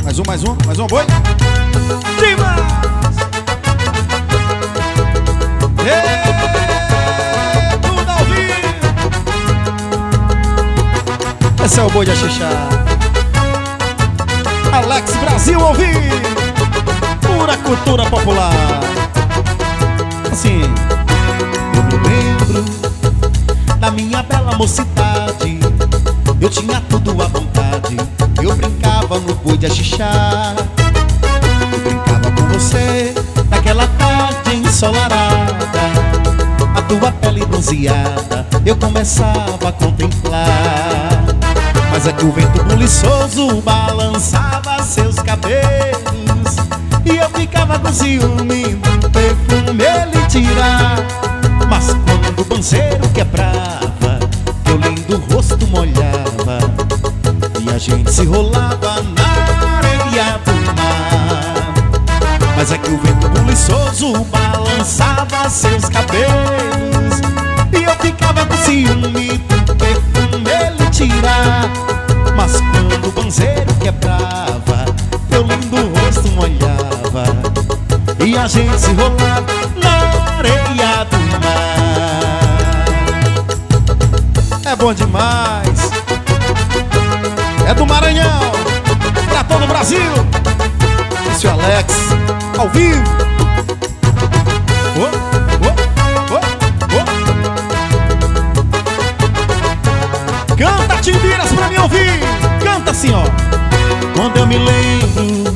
Mais um, boi. Demais! Tudo ao vivo! Esse é o boi de Axixá. Alex Brasil ao vivo! Pura cultura popular. Assim, eu me lembro da minha bela mocidade. Eu tinha tudo à vontade. Eu brincava no boi de Axixá. Eu brincava com você naquela tarde ensolarada. A tua pele bronzeada eu começava a contemplar. Mas é que o vento buliçoso balançava seus cabelos e eu ficava com ciúme do perfume ele tirar. Mas quando o banzeiro quebrava, teu lindo rosto molhava e a gente se rolava na areia do mar. Mas é que o vento buliçoso balançava seus cabelos e eu ficava com ciúme do perfume ele tirar. Mas quando o banzeiro quebrava, teu lindo rosto molhava e a gente se rolava na areia do mar. É bom demais. É do Maranhão pra todo o Brasil. Esse é o Alex ao vivo. Oh, oh, oh, oh. Canta, Timbiras, pra me ouvir. Canta assim, ó. Quando eu me lembro,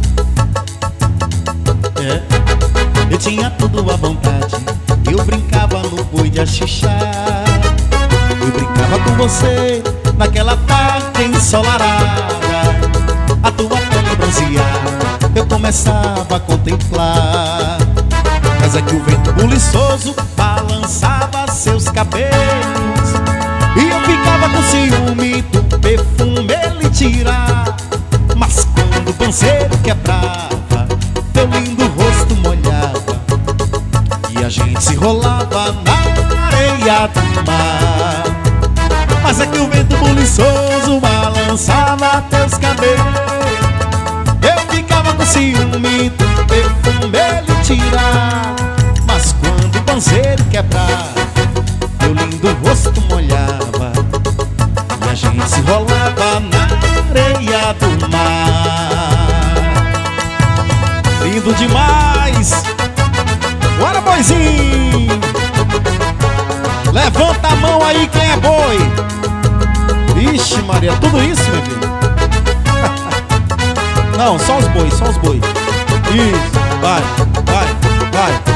eu tinha tudo à vontade. Eu brincava no boi de Axixá. Eu brincava com você naquela tarde ensolarada. A tua pele bronzeada eu começava a contemplar. Mas é que o vento buliçoso balançava seus cabelos e eu ficava com ciúme do perfume ele tirar. Mas quando o banzeiro quebrava, teu lindo rosto molhava e a gente se rolava na areia do mar. Mas é que o vento buliçoso balançava teus cabelos, eu ficava com ciúme do perfume ele tirar. Mas quando o banzeiro quebrava, teu lindo rosto molhava e a gente se rolava na areia do mar. Lindo demais! Bora, boizinho! Levanta a mão aí quem é boi. Ixi, Maria, tudo isso, meu filho? Não, só os bois, só os bois. Isso, vai, vai, vai.